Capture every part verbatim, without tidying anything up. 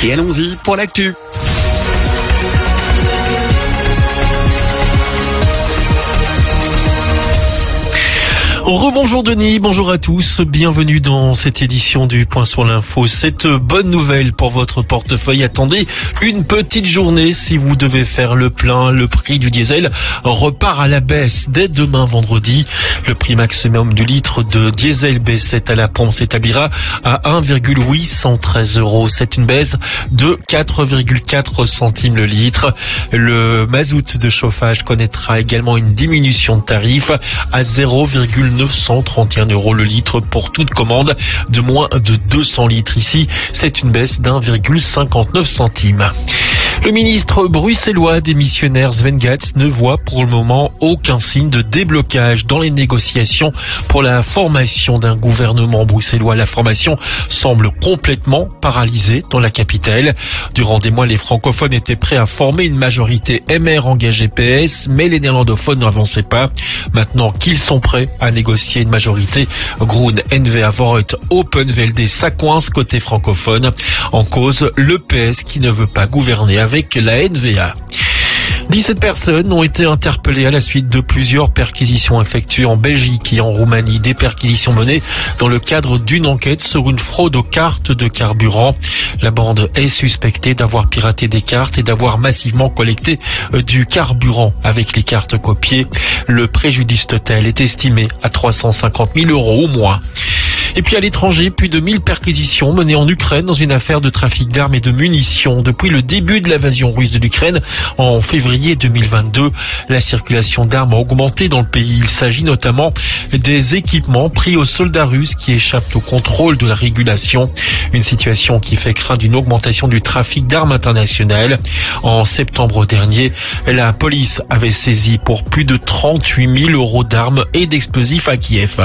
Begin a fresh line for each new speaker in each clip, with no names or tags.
Et allons-y pour l'actu.
Rebonjour Denis, bonjour à tous, bienvenue dans cette édition du Point sur l'info. Cette bonne nouvelle pour votre portefeuille, attendez une petite journée si vous devez faire le plein. Le prix du diesel repart à la baisse dès demain vendredi. Le prix maximum du litre de diesel B sept à la pompe s'établira à un virgule huit cent treize euros. C'est une baisse de quatre virgule quatre centimes le litre. Le mazout de chauffage connaîtra également une diminution de tarif à zéro virgule neuf cent trente et un euros le litre pour toute commande de moins de deux cents litres. Ici, c'est une baisse d'un virgule cinquante-neuf centimes. Le ministre bruxellois des missionnaires Sven Gatz ne voit pour le moment aucun signe de déblocage dans les négociations pour la formation d'un gouvernement bruxellois. La formation semble complètement paralysée dans la capitale. Durant des mois, les francophones étaient prêts à former une majorité M R engagée P S, mais les néerlandophones n'avançaient pas. Maintenant qu'ils sont prêts à négocier une majorité, Groen N V A Voort Open V L D, ça coince côté francophone. En cause, le P S qui ne veut pas gouverner avec la N V A. dix-sept personnes ont été interpellées à la suite de plusieurs perquisitions effectuées en Belgique et en Roumanie. Des perquisitions menées dans le cadre d'une enquête sur une fraude aux cartes de carburant. La bande est suspectée d'avoir piraté des cartes et d'avoir massivement collecté du carburant avec les cartes copiées. Le préjudice total est estimé à trois cent cinquante mille euros au moins. Et puis à l'étranger, plus de mille perquisitions menées en Ukraine dans une affaire de trafic d'armes et de munitions. Depuis le début de l'invasion russe de l'Ukraine en février deux mille vingt-deux, la circulation d'armes a augmenté dans le pays. Il s'agit notamment des équipements pris aux soldats russes qui échappent au contrôle de la régulation. Une situation qui fait craindre une augmentation du trafic d'armes internationales. En septembre dernier, la police avait saisi pour plus de trente-huit mille euros d'armes et d'explosifs à Kiev.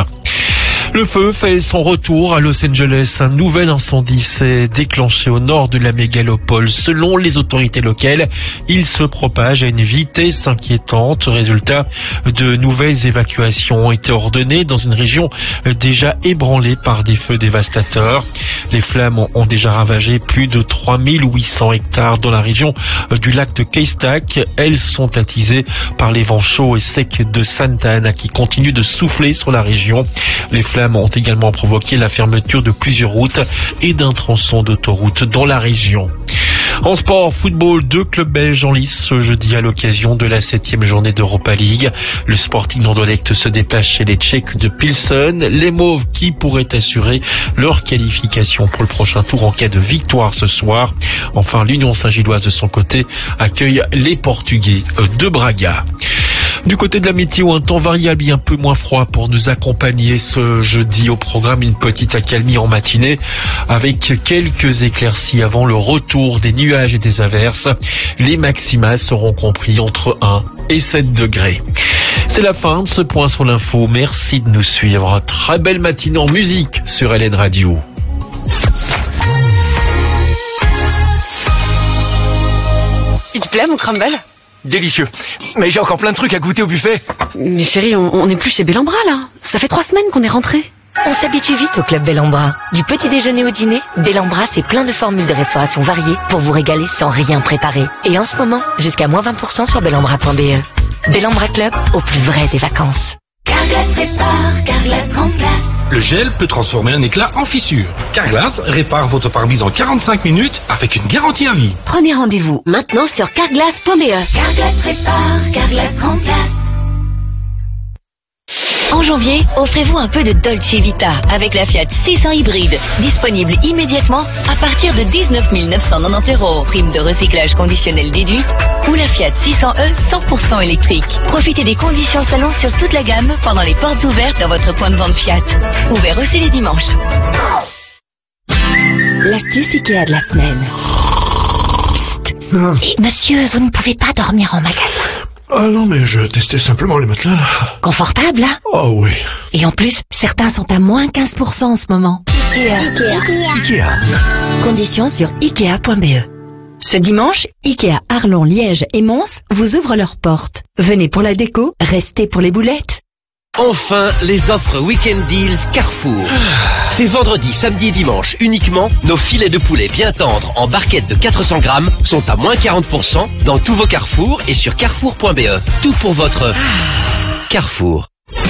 Le feu fait son retour à Los Angeles. Un nouvel incendie s'est déclenché au nord de la mégalopole. Selon les autorités locales, il se propage à une vitesse inquiétante. Résultat, de nouvelles évacuations ont été ordonnées dans une région déjà ébranlée par des feux dévastateurs. Les flammes ont déjà ravagé plus de trois mille huit cents hectares dans la région du lac de Caystac. Elles sont attisées par les vents chauds et secs de Santa Ana qui continuent de souffler sur la région. Les flammes ont également provoqué la fermeture de plusieurs routes et d'un tronçon d'autoroute dans la région. En sport, football, deux clubs belges en lice ce jeudi à l'occasion de la septième journée d'Europa League. Le Sporting d'Anderlecht se déplace chez les Tchèques de Pilsen. Les Mauves qui pourraient assurer leur qualification pour le prochain tour en cas de victoire ce soir. Enfin, l'Union Saint-Gilloise de son côté accueille les Portugais de Braga. Du côté de la météo, un temps variable et un peu moins froid pour nous accompagner ce jeudi. Au programme, une petite accalmie en matinée avec quelques éclaircies avant le retour des nuages et des averses. Les maxima seront compris entre un et sept degrés. C'est la fin de ce point sur l'info. Merci de nous suivre. Très belle matinée en musique sur L N Radio.
Il te plaît mon crumble ?
Délicieux. Mais j'ai encore plein de trucs à goûter au buffet.
Mais chérie, on, on n'est plus chez Bellambra là. Ça fait trois semaines qu'on est rentré.
On s'habitue vite au club Bellambra. Du petit déjeuner au dîner, Bellambra c'est plein de formules de restauration variées pour vous régaler sans rien préparer. Et en ce moment, jusqu'à moins vingt pour cent sur bellambra point b e. Bellambra Club, au plus vrai des vacances.
Carglass répare, Carglass remplace.
Le gel peut transformer un éclat en fissure. Carglass répare votre pare-brise en quarante-cinq minutes avec une garantie à vie.
Prenez rendez-vous maintenant sur carglass point b e.
Carglass répare, Carglass remplace.
En janvier, offrez-vous un peu de Dolce Vita avec la Fiat six cents hybride, disponible immédiatement à partir de dix-neuf mille neuf cent quatre-vingt-dix euros, prime de recyclage conditionnel déduite, ou la Fiat six cents E cent pour cent électrique. Profitez des conditions salon sur toute la gamme pendant les portes ouvertes dans votre point de vente Fiat. Ouvert aussi les dimanches.
L'astuce Ikea de la semaine.
Ah.
Monsieur, vous ne pouvez pas dormir en magasin.
Ah non, mais je testais simplement les matelas, là.
Confortable, hein?
Oh oui.
Et en plus, certains sont à moins quinze pour cent en ce moment. Ikea.
Ikea. Ikea.
Conditions sur ikea point b e. Ce dimanche, Ikea Arlon, Liège et Mons vous ouvrent leurs portes. Venez pour la déco, restez pour les boulettes.
Enfin, les offres Weekend Deals Carrefour. C'est vendredi, samedi et dimanche uniquement. Nos filets de poulet bien tendres en barquette de quatre cents grammes sont à moins quarante pour cent dans tous vos Carrefour et sur carrefour point b e. Tout pour votre Carrefour.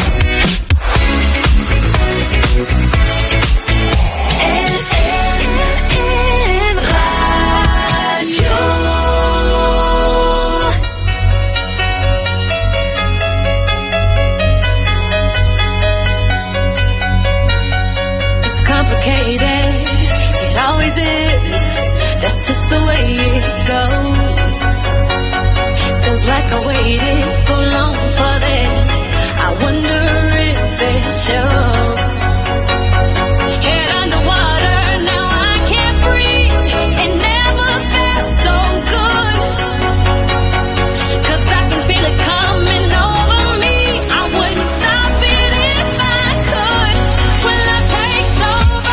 It always is, that's just the way it goes. Feels like I waited so long for this, I wonder if it shows. Head underwater, now I can't breathe, it never felt so good. Cause I can feel it coming over me, I wouldn't stop it if I could. Will I take over?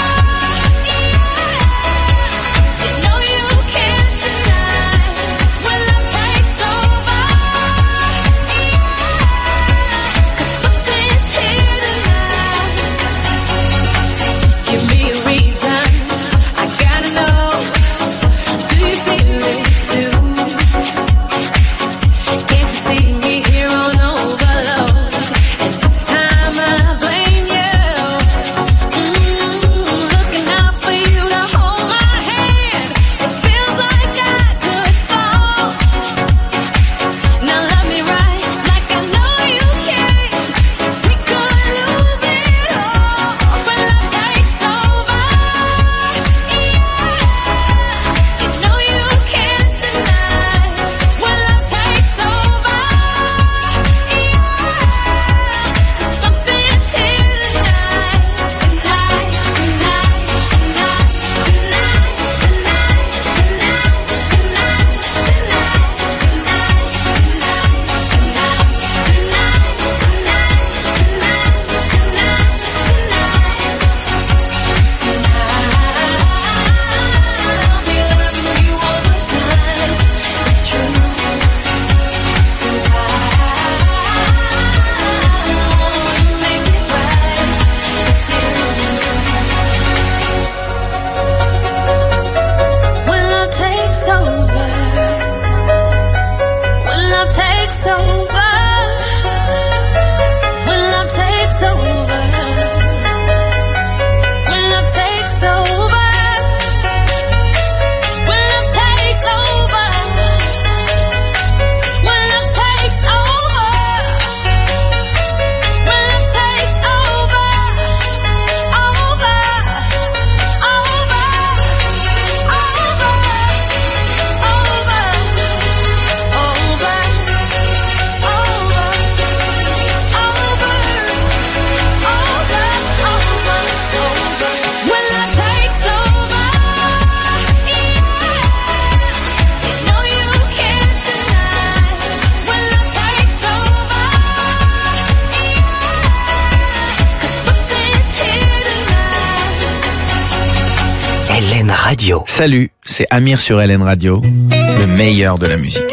L N Radio. Salut, c'est Amir sur L N Radio, le meilleur de la musique.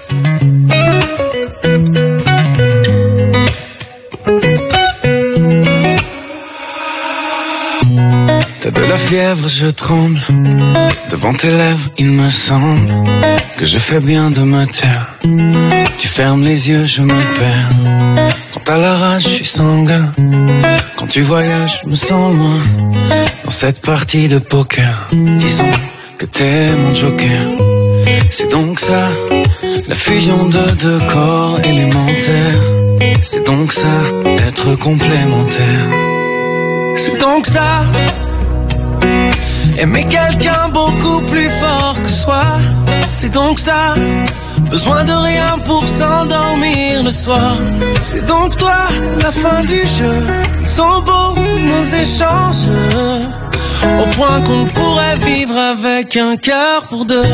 T'as de la fièvre, je tremble. Devant tes lèvres, il me semble que je fais bien de me taire. Tu fermes les yeux, je me perds. Quand t'as la rage, je suis sanguin. Quand tu voyages, je me sens loin. Dans cette partie de poker, disons que t'es mon joker. C'est donc ça, la fusion de deux corps élémentaires. C'est donc ça, être complémentaire. C'est donc ça, aimer quelqu'un beaucoup plus fort que soi. C'est donc ça, besoin de rien pour s'endormir le soir. C'est donc toi, la fin du jeu. Ils sont beaux nos échanges, au point qu'on pourrait vivre avec un cœur pour deux.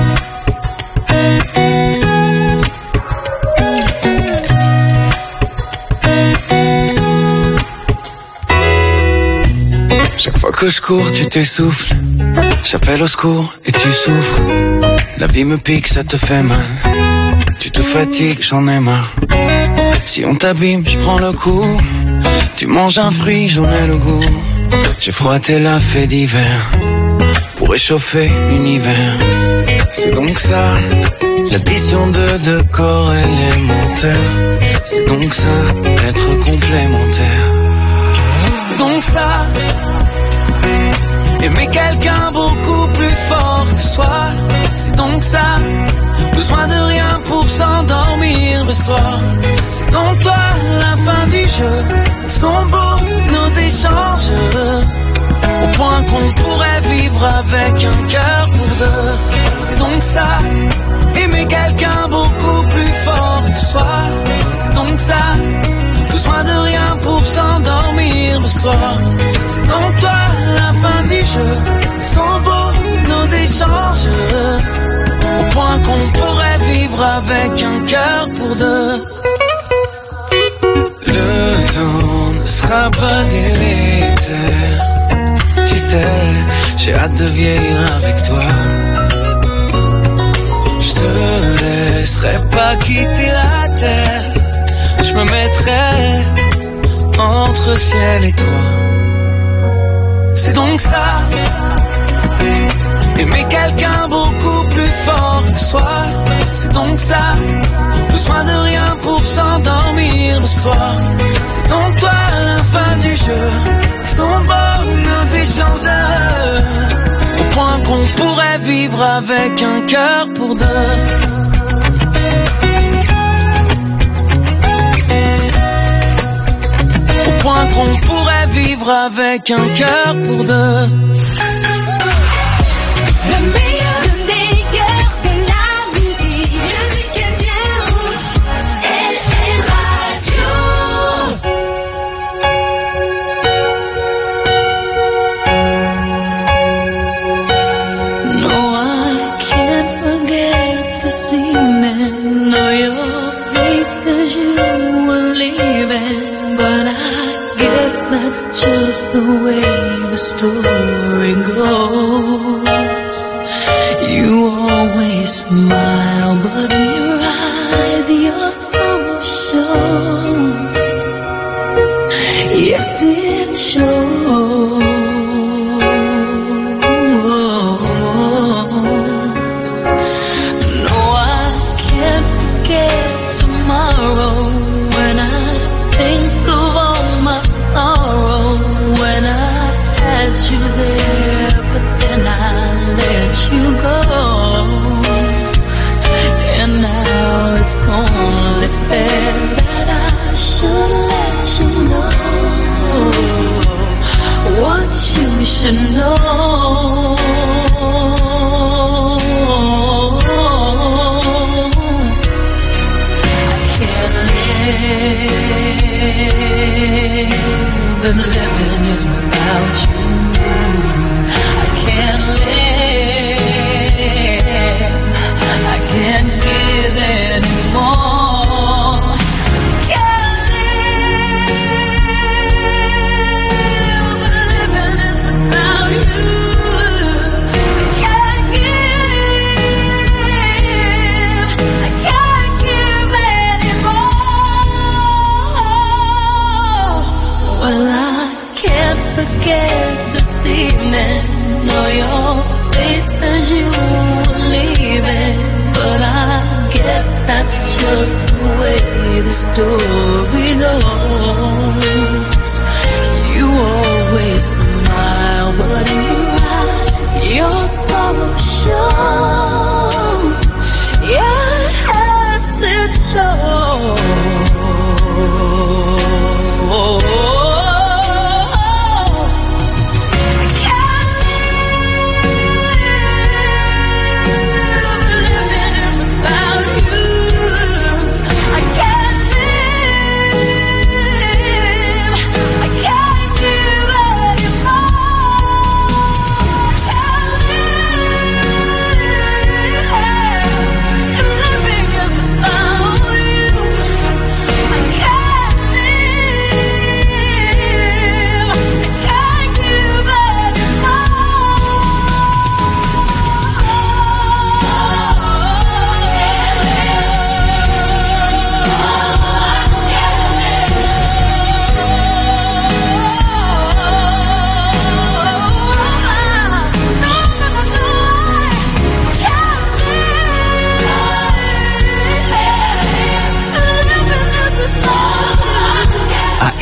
Chaque fois que je cours, tu t'essouffles. J'appelle au secours et tu souffres. La vie me pique, ça te fait mal. Tu te fatigues, j'en ai marre. Si on t'abîme, je prends le coup. Tu manges un fruit, j'en ai le goût. J'ai frotté la fée d'hiver pour réchauffer l'univers. C'est donc ça, l'addition de deux corps élémentaires. C'est donc ça, être complémentaire. C'est donc ça, aimer quelqu'un beaucoup plus fort que soi. C'est donc ça, besoin de rien pour s'endormir le soir. C'est donc toi, la fin du jeu. Sont beaux nos échanges, au point qu'on pourrait vivre avec un cœur pour deux. C'est donc ça, aimer quelqu'un beaucoup plus fort que soi. C'est donc ça, besoin de rien pour s'endormir le soir. C'est donc toi, la fin du jeu. Sont beaux nos échanges, au point qu'on pourrait vivre avec un cœur pour deux. Le temps ne sera pas délétère. Tu sais, j'ai hâte de vieillir avec toi. Je te laisserai pas quitter la terre. Je me mettrai entre ciel et toi. C'est donc ça, aimer quelqu'un beaucoup plus fort que soi. C'est donc ça, besoin de rien pour s'endormir le soir. C'est donc toi, la fin du jeu. Sont beaux nos échanges, au point qu'on pourrait vivre avec un cœur pour deux. Au point qu'on pourrait vivre avec un cœur pour deux.
Le meilleur, le meilleur de la musique. Musique et news. L N Radio.
No, I can't forget this evening. No, your face as you were leaving, but I guess that's just the way the story goes. You always smile, but in your eyes your sorrow shows. Yes, it shows. No, I can't forget tomorrow when I think of all my sorrow. When I had you there, but then I let you go. And now it's only fair that I should let you know what you should know. I can't live and living is without you. I can't live, I can't give anymore. Can't live, living is without you. I can't give, I can't give anymore. Well, I can't forget this evening. No, your face as you were leaving, but I guess that's just the way the story goes. You always smile, but in your eyes your sorrow shows. Yes, it shows. I can't live, I can't give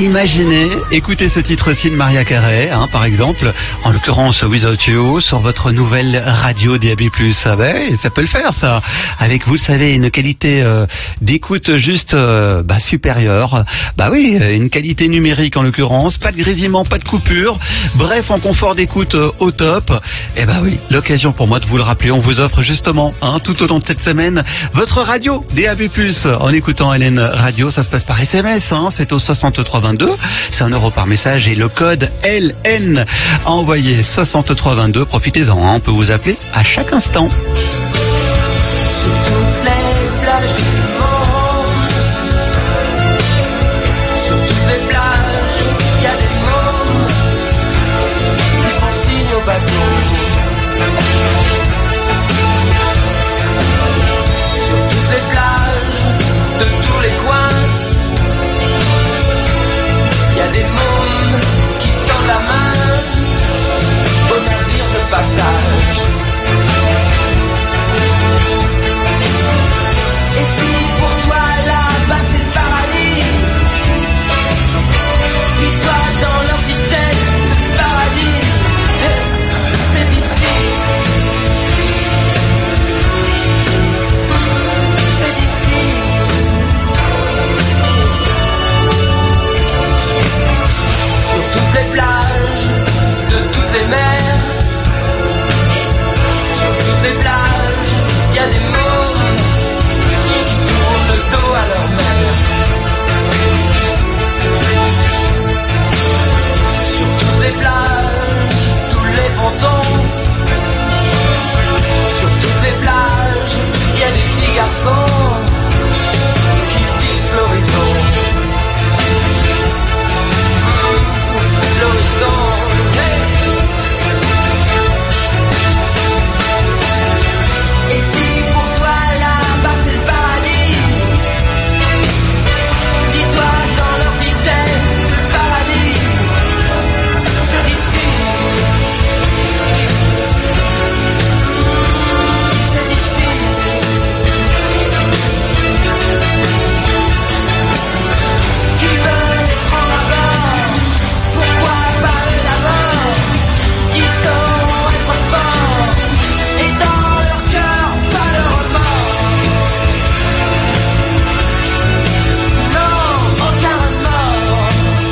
imaginez, écoutez ce titre-ci de Maria Carey, hein, par exemple, en l'occurrence Without You, sur votre nouvelle radio D A B plus. Ah ben, ça peut le faire, ça. Avec, vous le savez, une qualité euh, d'écoute juste euh, bah, supérieure. Bah oui, une qualité numérique en l'occurrence, pas de grésillement, pas de coupure. Bref, en confort d'écoute euh, au top. Et bah oui, l'occasion pour moi de vous le rappeler. On vous offre justement, hein, tout au long de cette semaine, votre radio D A B plus, en écoutant Hélène Radio. Ça se passe par S M S, hein, c'est au soixante-trois vingt-deux. C'est un euro par message et le code L N à envoyer soixante-trois vingt-deux. Profitez-en, hein, on peut vous appeler à chaque instant.
Toutes les plages du monde, sur toutes les plages, il y a des mômes qui font signe au bateau. Sur toutes les plages de tous les coins, il y a des mômes qui tendent la main au navire de passage. Et si pour toi là-bas c'est le paradis, dis-toi dans leur vitesse, le paradis, c'est ici. C'est ici. Sur toutes les plages, de toutes les mers, sur toutes les plages, il y a des mômes qui tournent le dos à leur mère. Sur toutes les plages, tous les pontons, sur toutes les plages, il y a des petits garçons qui visent l'horizon. L'horizon, hey. Et si pour toi là-bas c'est le paradis, dis-toi dans leur vitesse, le paradis, c'est ici. C'est ici. Qui veut les prendre à bord? Pourquoi pas eux d'abord? Ils sauront être forts, et dans leur cœur, pas le remords. Non, aucun remords.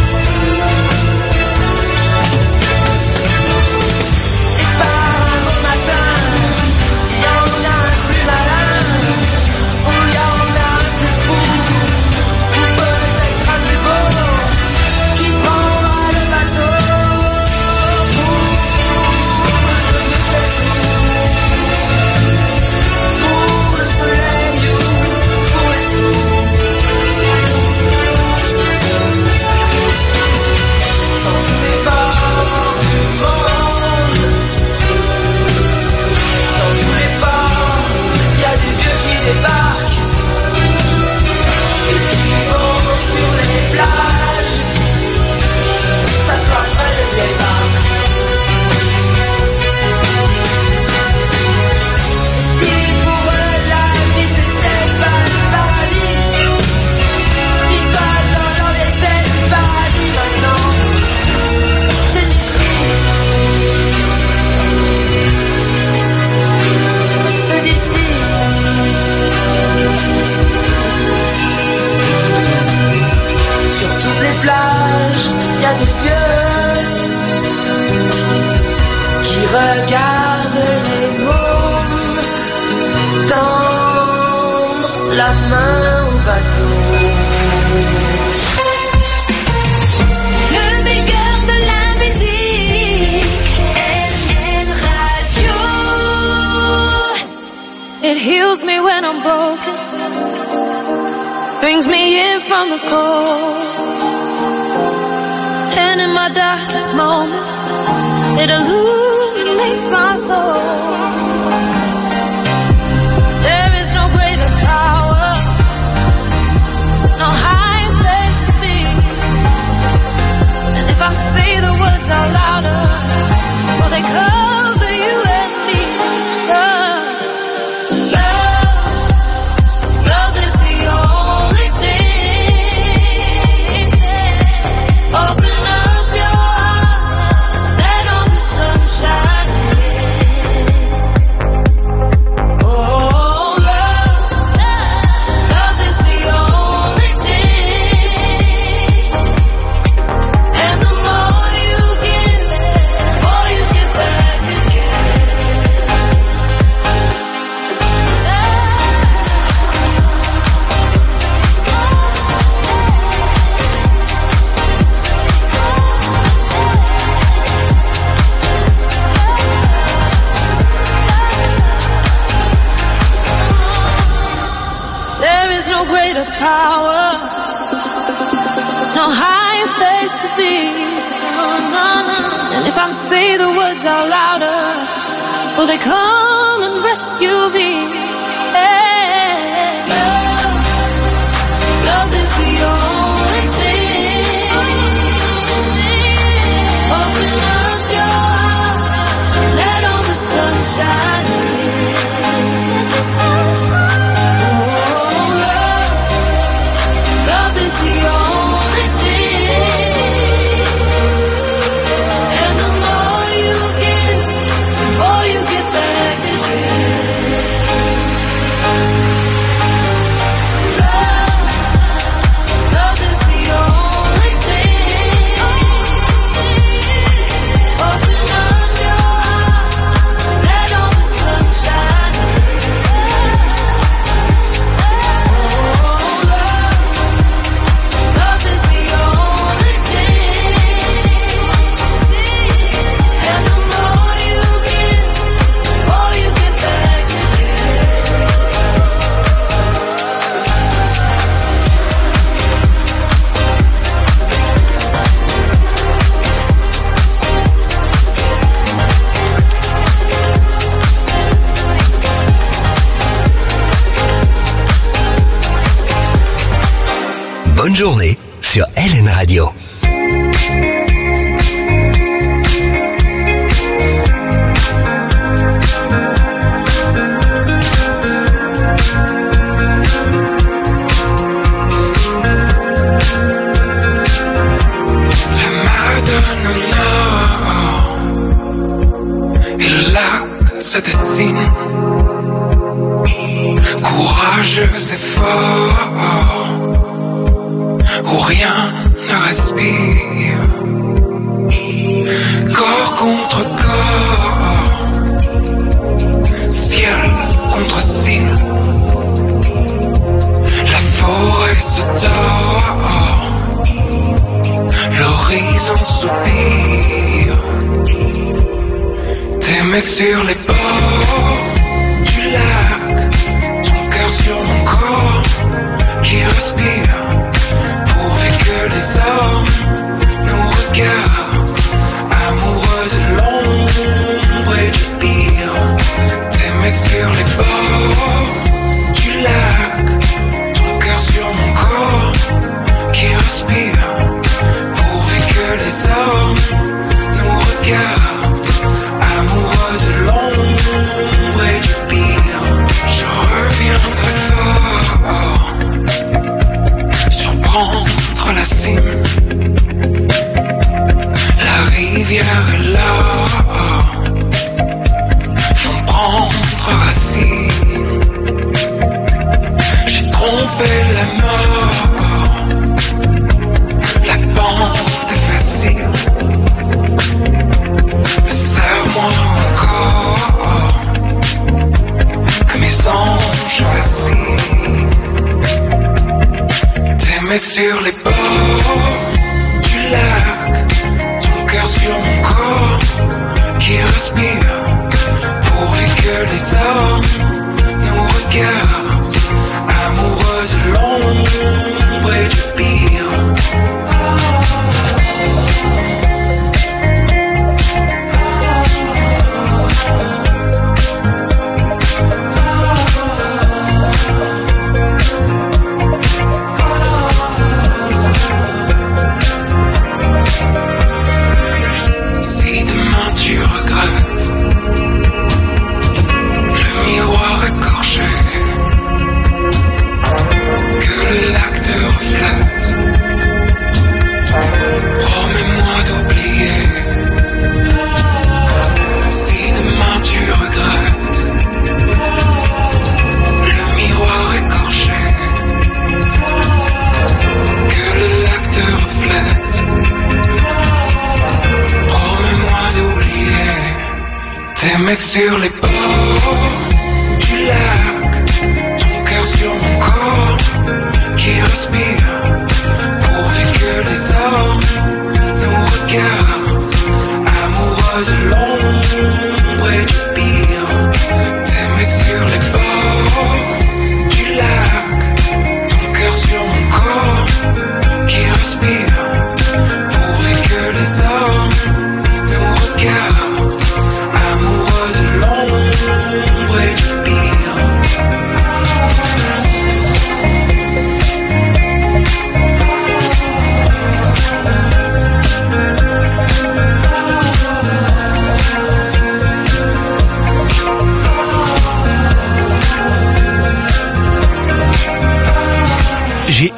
Et par un beau matin, il y en a un plus malin, ou il y en a un plus fou, ou peut-être un plus beau, qui prendra le bateau pour le soleil ou pour les sous. Dans tous les ports du monde, dans tous les ports, il y a des vieux qui débarquent et qui vont sur les plages, s'asseoir près des vieilles barques. Si pour eux la vie c'était pas le paradis, dis-toi dans leur tête le paradis maintenant, c'est ici. C'est ici. Sur toutes les plages, il y a des vieux qui regardent les mômes tendre la main au bateau. Le meilleur de la musique, L N Radio.
It heals me when I'm broken, brings me in from the cold, and in my darkest moments, it illuminates my soul. There is no greater power, no higher place to be, and if I say the words out louder, will they cover you and me? Love, love, love is the only thing words are louder, will they come and rescue me? Hey, love, love is the only thing. Open up your heart, let all the sunshine in. Let the sunshine. Oh, love, love is the only thing. And the more you give, the more you get back again. Love, love is the only thing. Open up your heart, let all the sunshine in. Oh, love, love is the only thing. And the more you give, the more you get back again.
Bonne journée sur L N Radio.
La Madonna et le lac se dessine, courageux et fort, où rien ne respire, corps contre corps, ciel contre ciel, la forêt se tord, l'horizon soupire, t'aimer sur les bords du lac, ton cœur sur mon corps qui respire, pourvu que les hommes nous regardent, amoureux de l'ombre et du pire, t'aimer sur les bords du lac, ton cœur sur mon corps qui respire, pourvu que les hommes nous regardent, amoureux de l'ombre et du pire, je reviendrai fort, surprendre la cime, la rivière est là, font prendre racine, j'ai trompé la mort, la pente est facile, mais serre-moi encore, que mes anges vacillent, t'aimer sur les bords du lac, ton cœur sur mon corps qui respire, pourvu que les hommes nous regardent, amoureux de l'ombre et du pire. Si demain tu regrettes le miroir écorché, que le lac te reflète, promets-moi d'oublier. Si demain tu regrettes le miroir écorché, que le lac te reflète, promets-moi d'oublier. T'aimer sur les bords du lac, ton cœur sur mon corps qui respire, pourvu que les hommes nous regardent, amoureux de l'ombre et du pire, t'aimer sur les bords du lac, ton cœur sur mon corps qui respire, pourvu que les hommes nous regardent,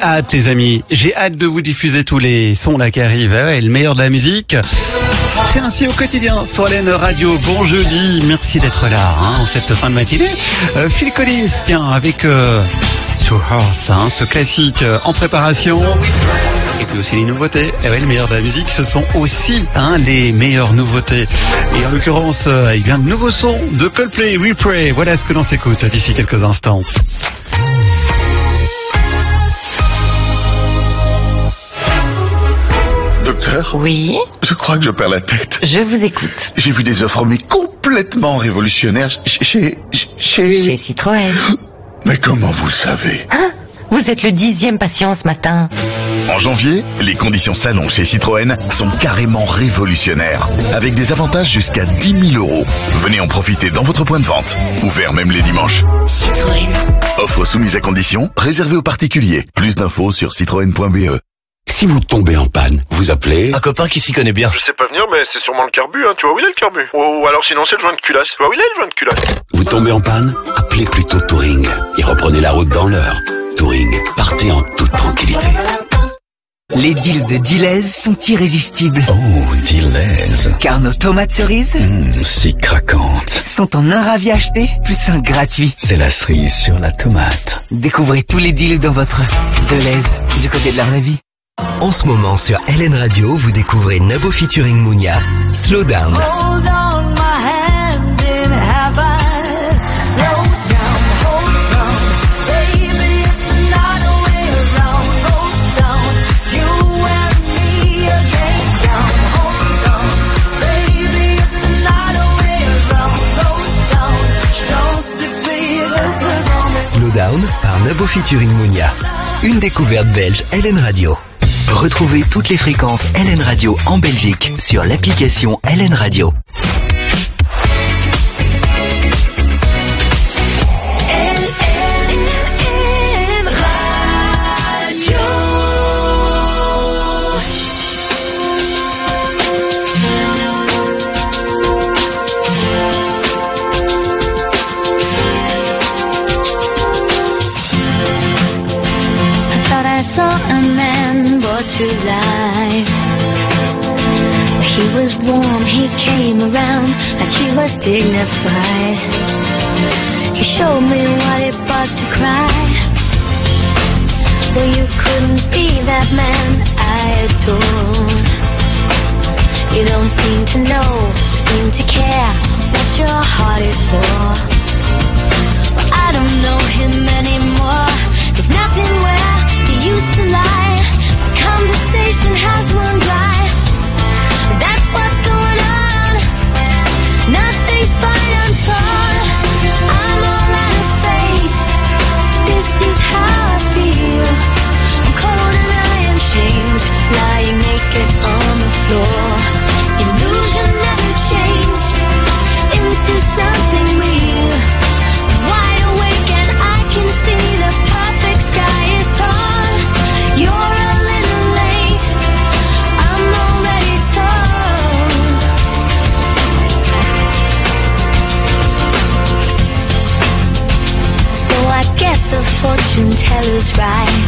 hâte, les amis. J'ai hâte de vous diffuser tous les sons là qui arrivent. Ouais, le meilleur de la musique. C'est ainsi au quotidien sur L N Radio. Bon jeudi, merci d'être là hein, en cette fin de matinée. Euh, Phil Collins, tiens, avec euh, Two Hearts, hein, ce classique euh, en préparation. Et puis aussi les nouveautés. Et ouais, le meilleur de la musique, ce sont aussi hein, les meilleures nouveautés. Et en l'occurrence, euh, il vient de nouveaux sons de Coldplay, Replay. Voilà ce que l'on s'écoute d'ici quelques instants.
Docteur ?
Oui ?
Je crois que je perds la tête.
Je vous écoute.
J'ai vu des offres mais complètement révolutionnaires chez... Chez...
Chez Citroën.
Mais comment vous le savez ?
Hein ? Vous êtes le dixième patient ce matin.
En janvier, les conditions salon chez Citroën sont carrément révolutionnaires, avec des avantages jusqu'à dix mille euros. Venez en profiter dans votre point de vente, ouvert même les dimanches.
Citroën.
Offre soumise à conditions, réservée aux particuliers. Plus d'infos sur citroën point b e.
Si vous tombez en panne, vous appelez...
Un copain qui s'y connaît bien.
Je sais pas venir, mais c'est sûrement le carbu, hein. Tu vois où il est le carbu? Ou, ou alors sinon c'est le joint de culasse. Tu vois où il est le joint de culasse?
Vous tombez en panne? Appelez plutôt Touring et reprenez la route dans l'heure. Touring, partez en toute tranquillité.
Les deals de Deleuze sont irrésistibles.
Oh, Deleuze.
Car nos tomates cerises,
mmh, si craquantes,
sont en un ravi acheté, plus un gratuit.
C'est la cerise sur la tomate.
Découvrez tous les deals dans votre Deleuze, du côté de la vraie vie.
En ce moment sur L N Radio, vous découvrez Nabo featuring Mounia, Slow Down.
Hold on, my hand in half slow down, hold on, baby, it's not a way around, goes down, you and me against down, hold on, baby, it's not a way around, goes down, je t'en supplie, laisse-le.
Slow Down par Nabo featuring Mounia, une découverte belge L N Radio. Retrouvez toutes les fréquences L N Radio en Belgique sur l'application L N Radio.
To life. He was warm, he came around like he was dignified. He showed me what it was to cry. Well, you couldn't be that man I adore. You don't seem to know, seem to care what your heart is for. Well, I don't know him anymore. There's nothing where he used to lie. Conversation has run dry. That's what's going on. Nothing's fine, I'm torn. I'm all out of faith. This is how I feel. I'm cold and I am shamed, lying naked on the floor. Illusion never changed into something real. I'm wide awake and I can see the perfect sky is torn. You're a little late, I'm already torn. So I guess the fortune teller's right.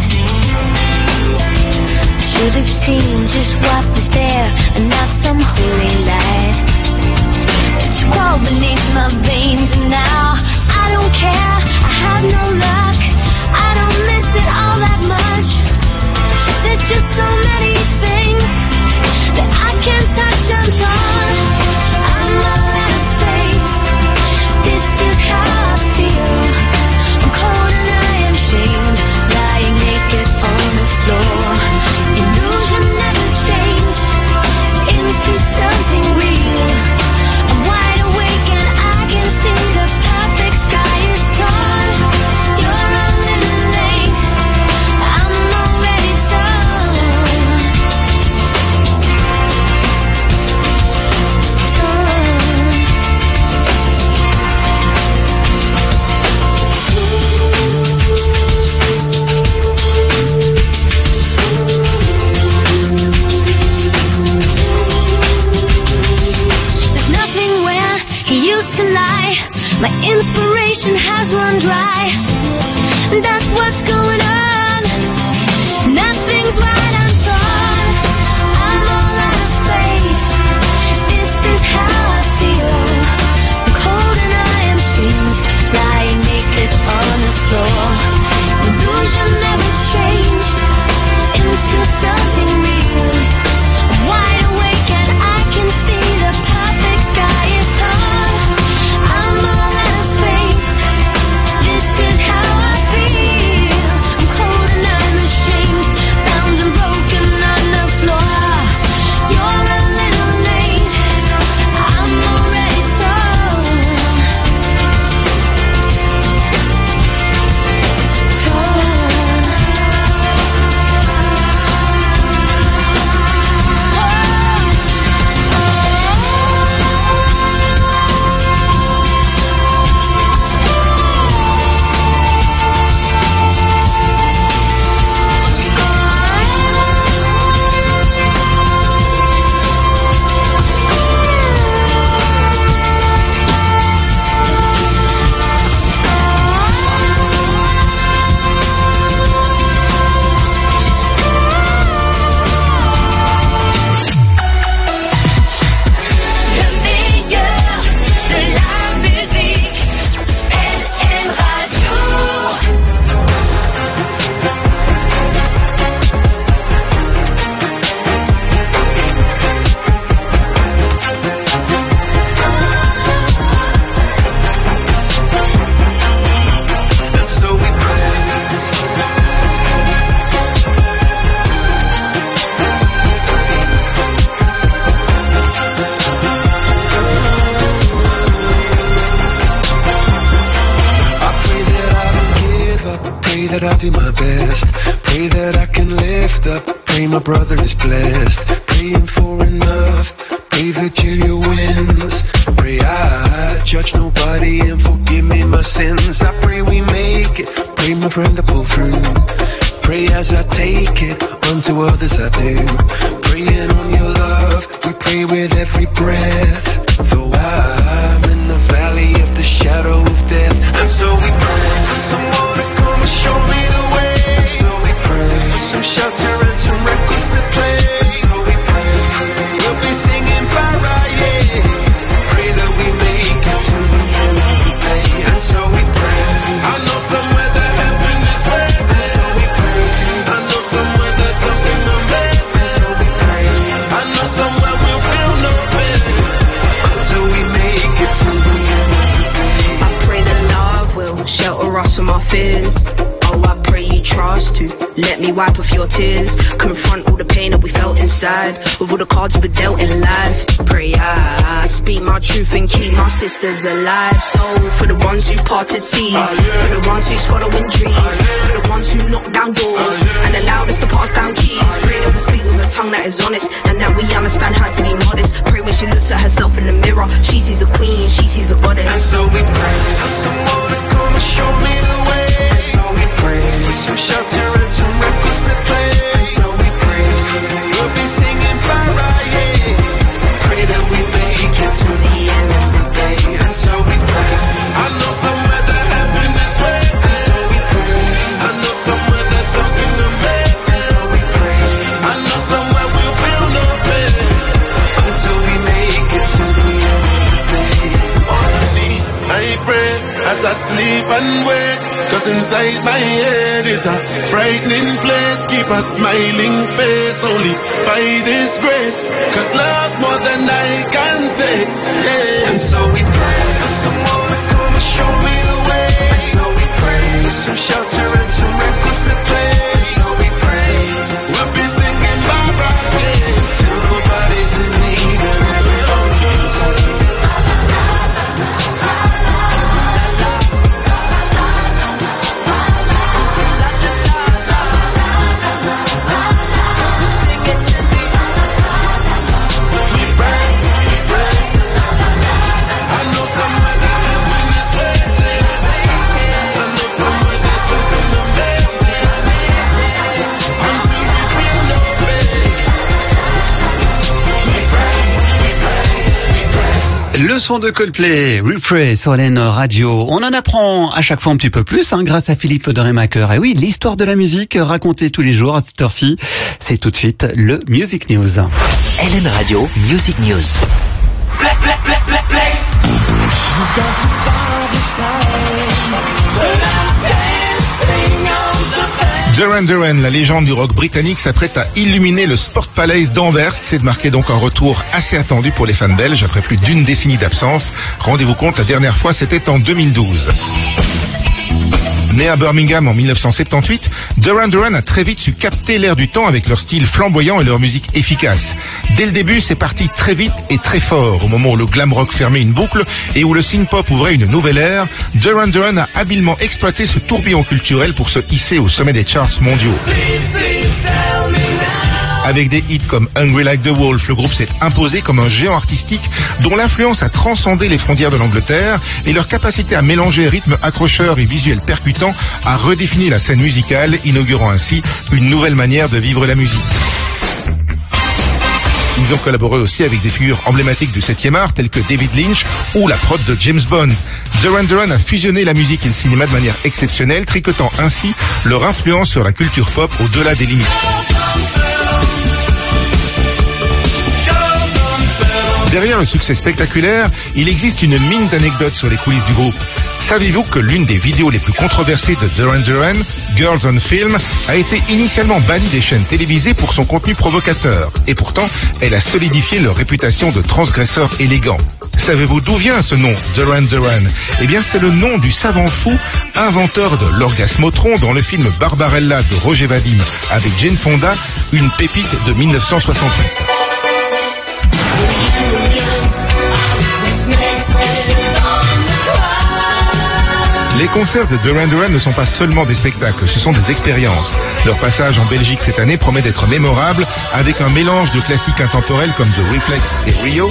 I should have seen just what was there and not some holy light. It's crawled beneath my veins and now I don't care, I have no luck. I don't miss it all that much. There's just so many things that I can't touch, I'm torn. I'm all out of faith. This is how I feel. I'm cold and I am shamed, lying naked on the floor. Illusion never changed into something real. I'm wide awake and I can see the perfect sky is torn. You're a little late, I'm already torn. There's nothing where he used to lie. My inspiration has run dry. That's what's going on.
do my best. Pray that I can lift up. Pray my brother is blessed. Praying for enough. Pray that Julia wins. Pray I judge nobody and forgive me my sins. I pray we make it. Pray my friend to pull through. Pray as I take it, unto others I do. Praying on your love, we pray with every breath. Though I'm in the valley of the shadow of death, and so we pray for someone to come and show me the way. And so we pray for some shelter and some records to play. And so we pray we'll be singing Friday. Pray that we make it to the end of the day. And so we pray. I know somewhere that heaven is waiting. And so we pray. I know somewhere there's something amazing. So we pray. I know somewhere we'll feel no pain until we make it to the end of the day.
I pray that love will shelter us from our fears. Oh, I pray you trust to let me wipe off your tears. Confront all the pain that we felt inside with all the cards we were dealt in life. Pray I speak my truth and keep my sisters alive. So for the ones who parted seas, for the ones who swallowing trees, for the ones who knock down doors and allowed us to pass down keys. Pray that we speak with a tongue that is honest and that we understand how to be modest. Pray when she looks at herself in the mirror, she sees a queen, she sees a goddess.
And so we pray for someone to come and show me the way. And so we pray for some shelter and some records to play. And so we pray we'll be singing Friday. Pray that we make it to the end of the day. And so we pray. I know somewhere that heaven is waiting. And so we pray. I know somewhere there's something amazing. And so we pray. I know somewhere we'll feel no pain until we make it to the end of the day. On my knees I pray as I sleep and wake. Cause inside my head is a frightening place. Keep a smiling face only by this grace. Cause love's more than I can take. Yeah. And so we pray for someone to come and show me the way. And so we pray for some shelter and some records to play. And so we pray we'll be singing bye-bye till nobody's in need of it.
Le son de Coldplay, Refresh sur L N Radio. On en apprend à chaque fois un petit peu plus hein, grâce à Philippe de Rémaker. Et oui, l'histoire de la musique racontée tous les jours à cette heure-ci, c'est tout de suite le Music News.
L N Radio, Music News.
Duran Duran, la légende du rock britannique, s'apprête à illuminer le Sport Palace d'Anvers. C'est de marquer donc un retour assez attendu pour les fans belges après plus d'une décennie d'absence. Rendez-vous compte, la dernière fois c'était en deux mille douze. Né à Birmingham en mille neuf cent soixante-dix-huit, Duran Duran a très vite su capter l'air du temps avec leur style flamboyant et leur musique efficace. Dès le début, c'est parti très vite et très fort. Au moment où le glam rock fermait une boucle et où le synth-pop ouvrait une nouvelle ère, Duran Duran a habilement exploité ce tourbillon culturel pour se hisser au sommet des charts mondiaux. Avec des hits comme Hungry Like the Wolf, le groupe s'est imposé comme un géant artistique dont l'influence a transcendé les frontières de l'Angleterre et leur capacité à mélanger rythme accrocheur et visuel percutant a redéfini la scène musicale, inaugurant ainsi une nouvelle manière de vivre la musique. Ils ont collaboré aussi avec des figures emblématiques du septième art telles que David Lynch ou la prod de James Bond. Duran Duran a fusionné la musique et le cinéma de manière exceptionnelle, tricotant ainsi leur influence sur la culture pop au-delà des limites. Derrière le succès spectaculaire, il existe une mine d'anecdotes sur les coulisses du groupe. Savez-vous que l'une des vidéos les plus controversées de Duran Duran, Girls on Film, a été initialement bannie des chaînes télévisées pour son contenu provocateur. Et pourtant, elle a solidifié leur réputation de transgresseurs élégants. Savez-vous d'où vient ce nom, Duran Duran? Eh bien, c'est le nom du savant fou, inventeur de l'orgasmotron dans le film Barbarella de Roger Vadim avec Jane Fonda, une pépite de mille neuf cent soixante-huit. Les concerts de Duran Duran ne sont pas seulement des spectacles, ce sont des expériences. Leur passage en Belgique cette année promet d'être mémorable avec un mélange de classiques intemporels comme The Reflex et Rio.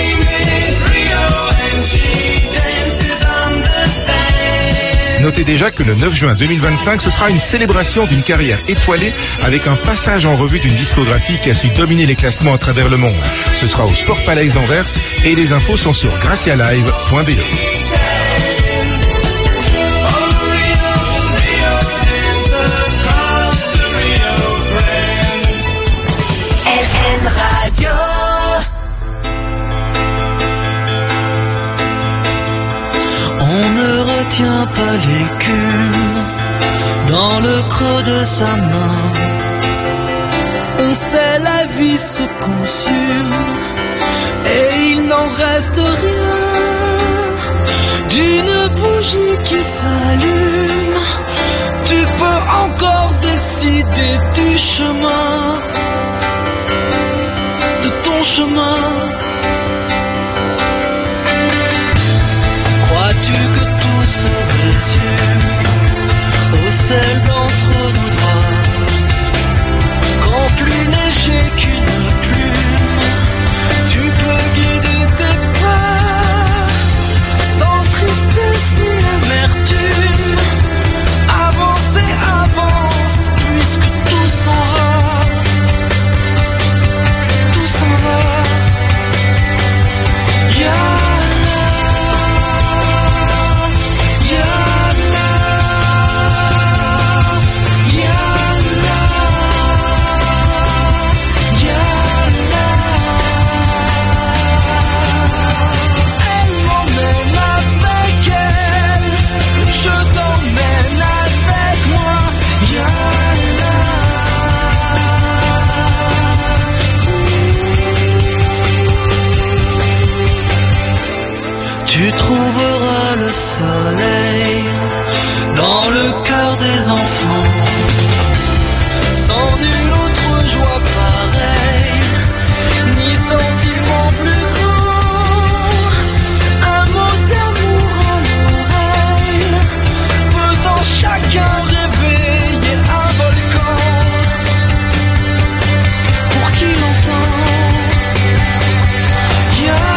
Notez déjà que le neuf juin deux mille vingt-cinq, ce sera une célébration d'une carrière étoilée avec un passage en revue d'une discographie qui a su dominer les classements à travers le monde. Ce sera au Sport Paleis d'Anvers et les infos sont sur gracialive point b e.
Tient pas l'écume dans le creux de sa main. On sait la vie se consume et il n'en reste rien d'une bougie qui s'allume. Tu peux encore décider du chemin, de ton chemin. Crois-tu que se résume au sel d'entre nos doigts, quand plus léger qu'une plume, tu peux guider tes pas, sans tristesse ni amertume, avance et avance, puisque tout s'en va, tout s'en va, yeah. Tu trouveras le soleil dans le cœur des enfants, sans nulle autre joie pareille, ni sentiment plus grand. Un mot d'amour à l'oreille peut en chacun réveiller un volcan. Pour qui l'entend, yeah.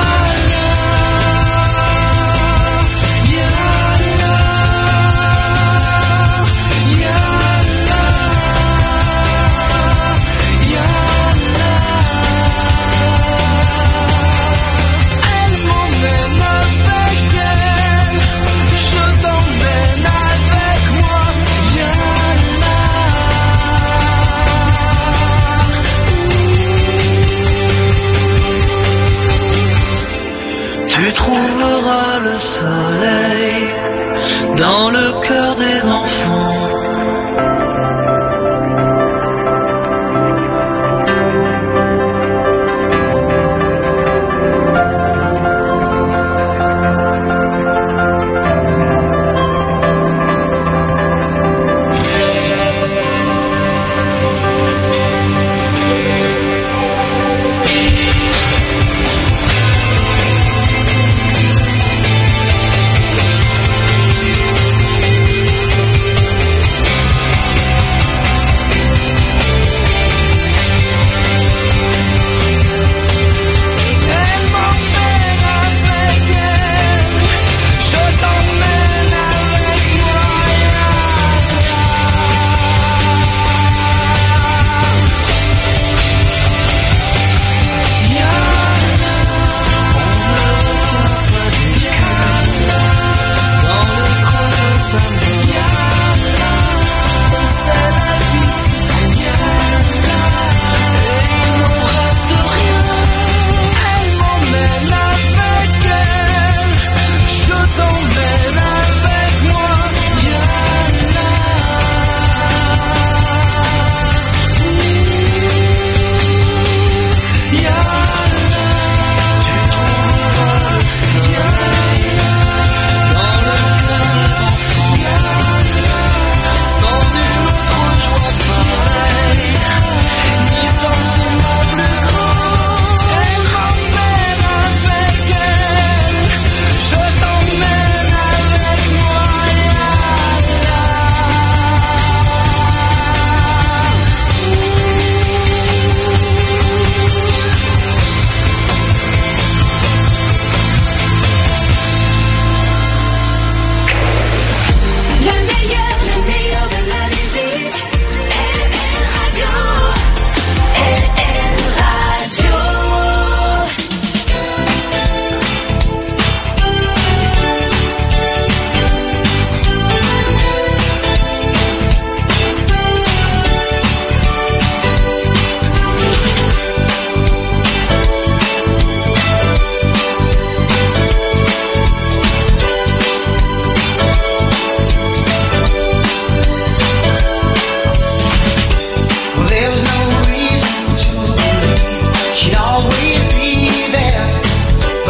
Tu trouveras le soleil dans le cœur des enfants.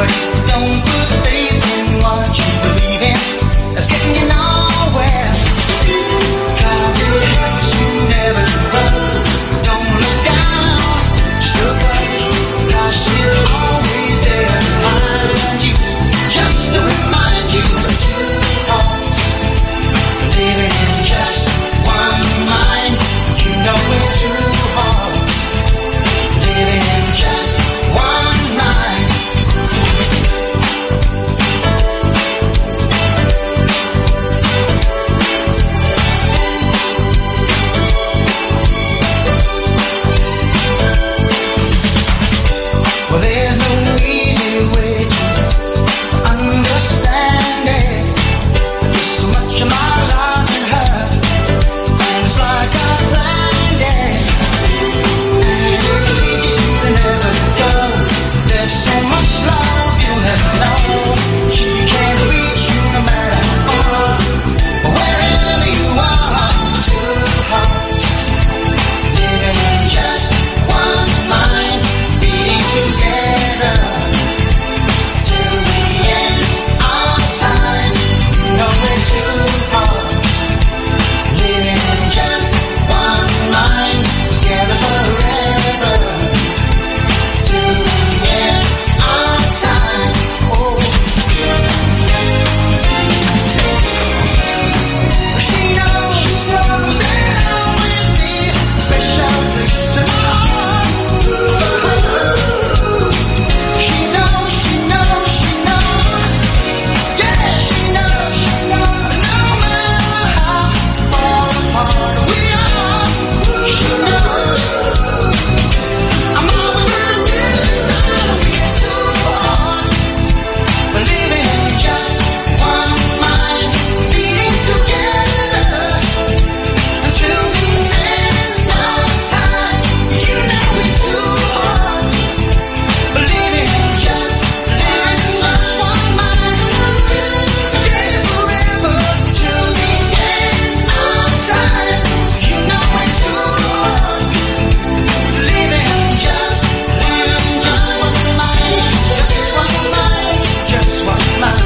But don't put faith in what you believe in. That's getting you nowhere. Cause it helps you never give up. Don't look down, just look up. Cause she's always there to find you. Just to remind you that two hearts living in just one mind. You know it's too hard living in just one mind. Well, there's no easy way to understand it. There's so much of my life in her, and it's like I planned it. And it teaches you to never go. There's so much love you'll never know. She can't reach you no matter how far, but wherever you are, two hearts living in just one mind, beating together till the end of time. You know we're two hearts living in just one mind, together forever till the end of time. Oh, she knows, she knows that I'll always be a special place in my heart. She knows, she knows, she knows. Yeah, she knows, she knows. No matter how far apart we are, she knows. I'm always with you. We get two hearts, living in just one mind, beating together until the end of time. You know it's two hearts, living in just, living in just one mind, together forever till the end of time. You know it's two hearts, living in just, living in just one mind, just one mind, just one mind.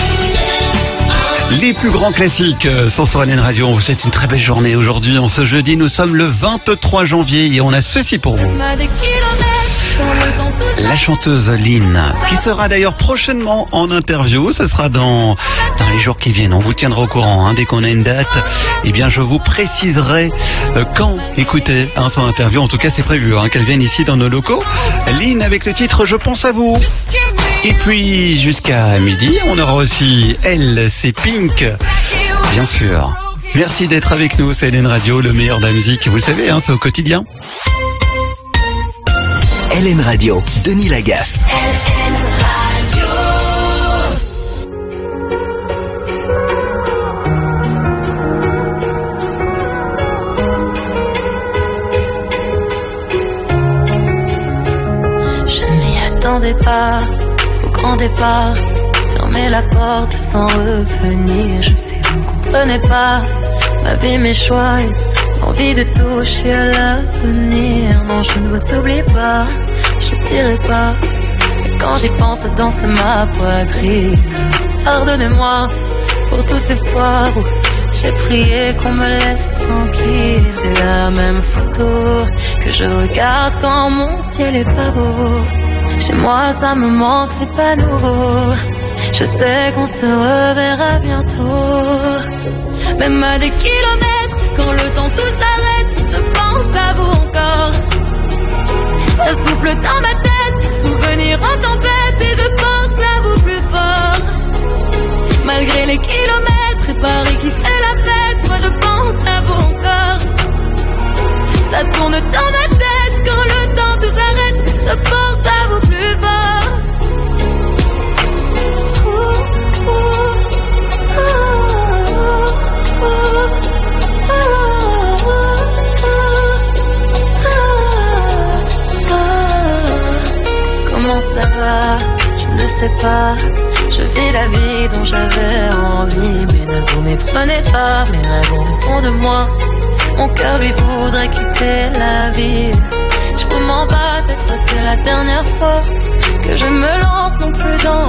Les plus grands classiques euh, sont sur L N Radio. On vous souhaite une très belle journée aujourd'hui. En ce jeudi, nous sommes le vingt-trois janvier et on a ceci pour vous. La chanteuse Lynn, qui sera d'ailleurs prochainement en interview. Ce sera dans, dans les jours qui viennent. On vous tiendra au courant. Hein, dès qu'on a une date, eh bien, je vous préciserai euh, quand écouter hein, son interview. En tout cas, c'est prévu hein, qu'elle vienne ici dans nos locaux. Lynn avec le titre « Je pense à vous ». Et puis, jusqu'à midi, on aura aussi elle, c'est Pink, bien sûr. Merci d'être avec nous, c'est L N Radio, le meilleur de la musique. Vous le savez, hein, c'est au quotidien.
L N Radio, Denis Lagasse.
Je ne m'y attendais pas au grand départ. Fermer la porte sans revenir. Je sais, vous ne comprenez pas ma vie, mes choix et l'envie de toucher à l'avenir. Non, je ne vous oublie pas, je ne dirai pas. Mais quand j'y pense, danse ma poitrine. Pardonnez-moi pour tous ces soirs où j'ai prié qu'on me laisse tranquille. C'est la même photo que je regarde quand mon ciel est pas beau. Chez moi ça me manque, c'est pas nouveau. Je sais qu'on se reverra bientôt. Même à des kilomètres, quand le temps tout s'arrête, je pense à vous encore. Ça souffle dans ma tête, souvenir en tempête, et je pense à vous plus fort. Malgré les kilomètres, et Paris qui fait la fête, moi je pense à vous encore. Ça tourne dans ma tête, quand le temps tout s'arrête, je pense à vous plus fort. Comment ça va? Je ne sais pas. Je vis la vie dont j'avais envie. Mais ne vous méprenez pas, mes rêves au fond de moi. Mon cœur lui voudrait quitter la ville. Je vous mens pas, cette fois c'est la dernière fois que je me lance non plus dans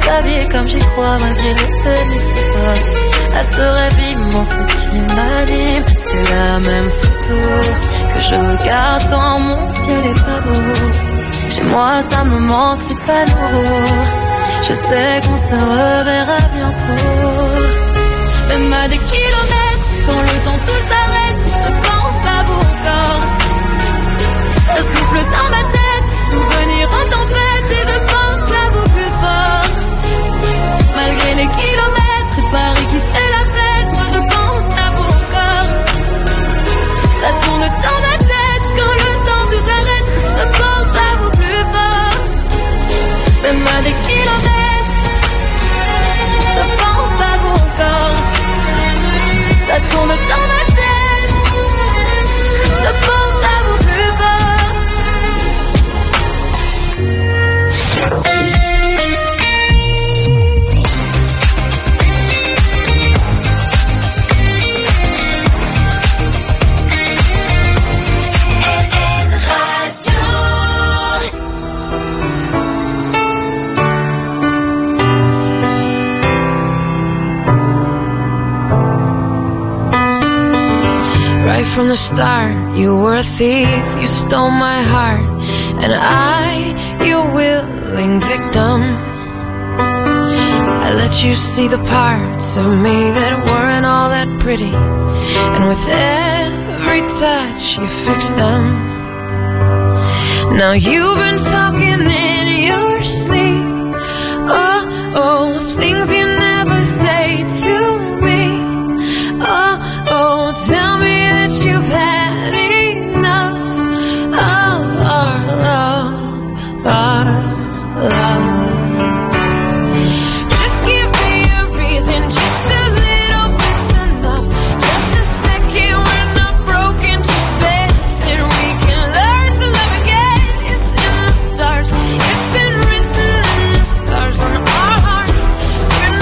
saviez comme j'y crois malgré les demi-fautes. À ce rêve immense qui m'anime, c'est la même photo que je regarde quand mon ciel est pas beau. Chez moi ça me manque, c'est pas nouveau. Je sais qu'on se reverra bientôt. Même à des kilomètres, quand le temps tout s'arrête, je pense à vous encore. Ça souffle dans ma tête, souvenirs en tempête, et je pense à vous plus fort. Malgré les kilomètres, et Paris qui fait la fête, moi je pense à vous encore. Ça tourne dans ma tête, quand le temps tout s'arrête, je pense à vous plus fort. Même à des kilomètres, je pense à vous encore. Ça tourne dans ma tête, je pense à vous plus fort. From the start, you were a thief, you stole my heart, and I, your willing victim. I let you see the parts of me that weren't all that pretty, and with every touch you fixed them. Now you've been talking in your sleep, oh, oh, things you never say to me, oh, oh, tell me you've had enough of our love, our love. Just give me a reason, just a little bit's enough. Just a second when I'm broken to bits, and we can learn to love again. It's in the stars, it's been written in the scars on our hearts. We're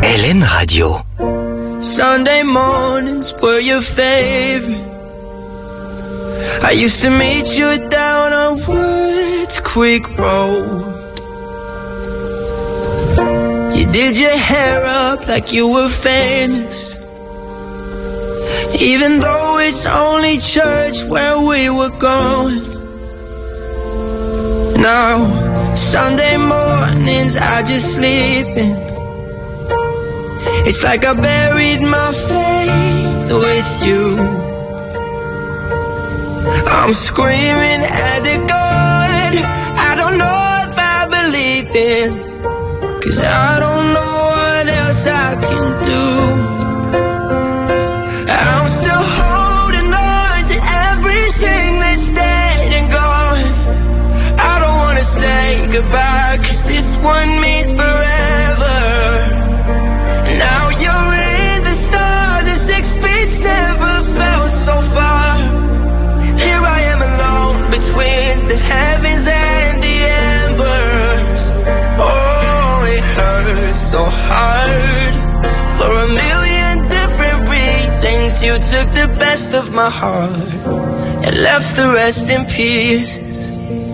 Hélène Radio.
Sunday mornings were your favorite. I used to meet you down on Woods Creek Road. You did your hair up like you were famous, even though it's only church where we were going. Now, Sunday mornings I just sleep in. It's like I buried my faith with you. I'm screaming at the God I don't know if I believe in, 'cause I don't know what else I can do. I'm still holding on to everything that's dead and gone. I don't wanna say goodbye, 'cause this one means forever. Now you're in the stars, the six feet never felt so far. Here I am alone between the heavens and the embers. Oh, it hurts so hard. For a million different reasons, you took the best of my heart and left the rest in pieces.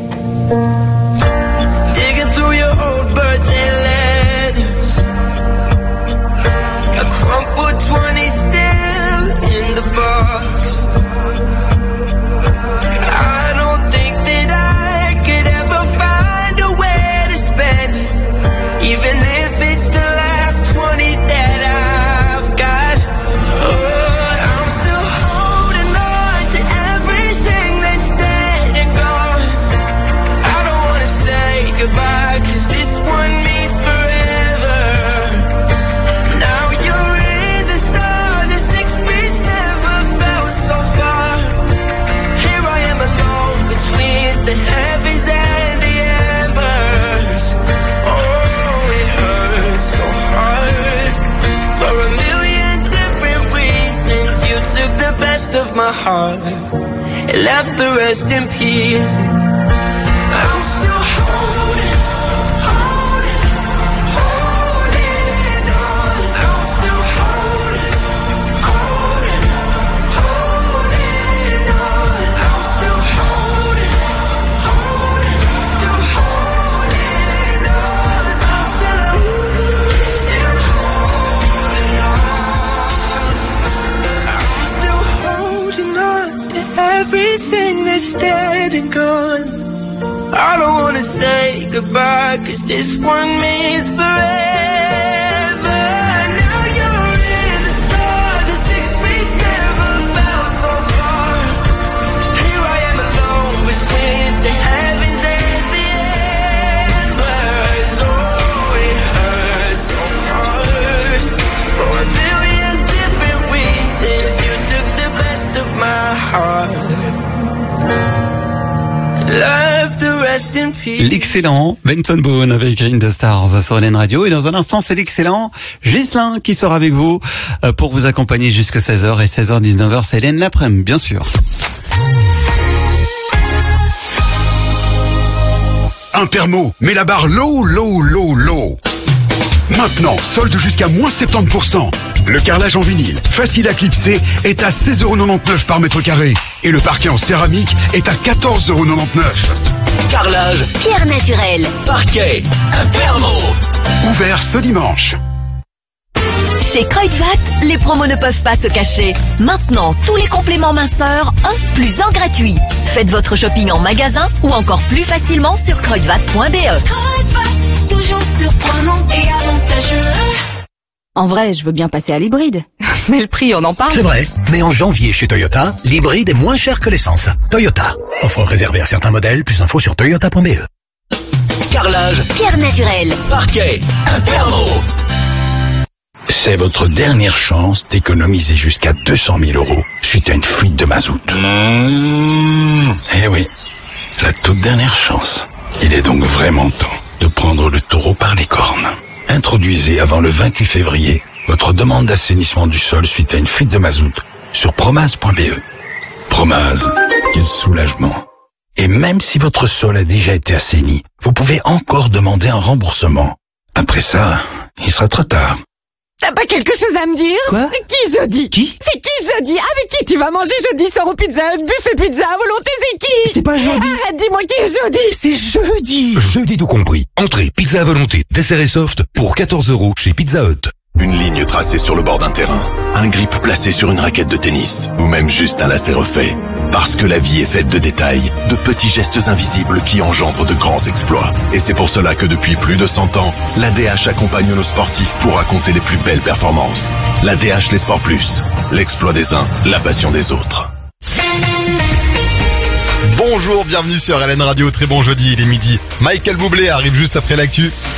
Digging through your old birthday letters, a crumpled twenty still in the box. I don't think that I could ever find a way to spend it, even if it's the last twenty that I've got. Oh, I'm still holding on to everything that's dead and gone. I don't wanna say goodbye, 'cause this one means forever. Now you're in the stars, the six feet never felt so far. Here I am alone between the heavens and the embers. Oh, it hurts so hard. For a million different reasons, you took the best of my heart and left the rest in peace. I'm still holding, holding, holding on. I'm still holding, holding, holding on. I'm still holding, holding, still holding on. I'm still, still holding on. I'm still holding on to everything that's dead and gone. I don't wanna say goodbye, 'cause this one means forever. Now you're in the stars, the six feet never felt so far. Here I am alone between the heavens and the embers. Oh, it hurts so hard. For a million different reasons, you took the best of my heart. Left the rest in peace.
L'excellent Benton Boone avec In the Stars sur Hélène Radio. Et dans un instant, c'est l'excellent Ghislain qui sera avec vous pour vous accompagner jusqu'à seize heures. Et seize heures dix-neuf heures, c'est Hélène l'après-midi, bien sûr.
Intermo, mets la barre low, low, low, low. Maintenant, solde jusqu'à moins soixante-dix pour cent. Le carrelage en vinyle, facile à clipser, est à seize euros quatre-vingt-dix-neuf par mètre carré. Et le parquet en céramique est à quatorze euros quatre-vingt-dix-neuf.
Carrelage,
Pierre naturelle,
parquet, Intermo.
Ouvert ce dimanche.
Chez Kruidvat, les promos ne peuvent pas se cacher. Maintenant, tous les compléments minceurs, un plus un gratuit. Faites votre shopping en magasin ou encore plus facilement sur kruidvat point b e.
Kruidvat, toujours surprenant et avantageux.
En vrai, je veux bien passer à l'hybride. Mais le prix, on en parle.
C'est vrai, mais en janvier chez Toyota, l'hybride est moins cher que l'essence. Toyota, offre réservée à certains modèles, plus d'infos sur toyota point b e.
Carrelage,
Pierre naturelle,
parquet, Intermo.
C'est votre dernière chance d'économiser jusqu'à deux cent mille euros suite à une fuite de mazout. Mmh. Eh oui, la toute dernière chance. Il est donc vraiment temps de prendre le taureau par les cornes. Introduisez avant le vingt-huit février votre demande d'assainissement du sol suite à une fuite de mazout sur promaz point b e. Promaz, quel soulagement. Et même si votre sol a déjà été assaini, vous pouvez encore demander un remboursement. Après ça, il sera trop tard.
T'as pas quelque chose à me dire?
Quoi?
C'est qui jeudi?
Qui?
C'est qui jeudi? Avec qui tu vas manger jeudi soir au Pizza Hut, buffet pizza à volonté, c'est qui?
C'est pas jeudi.
Arrête, dis-moi qui est jeudi?
C'est jeudi.
Jeudi tout compris. Entrée, pizza à volonté, dessert et soft pour quatorze euros chez Pizza Hut.
Une ligne tracée sur le bord d'un terrain, un grip placé sur une raquette de tennis, ou même juste un lacet refait. Parce que la vie est faite de détails, de petits gestes invisibles qui engendrent de grands exploits. Et c'est pour cela que depuis plus de cent ans, l'A D H accompagne nos sportifs pour raconter les plus belles performances. L'A D H Les Sports Plus, l'exploit des uns, la passion des autres.
Bonjour, bienvenue sur L N Radio, très bon jeudi, il est midi. Michael Bublé arrive juste après l'actu.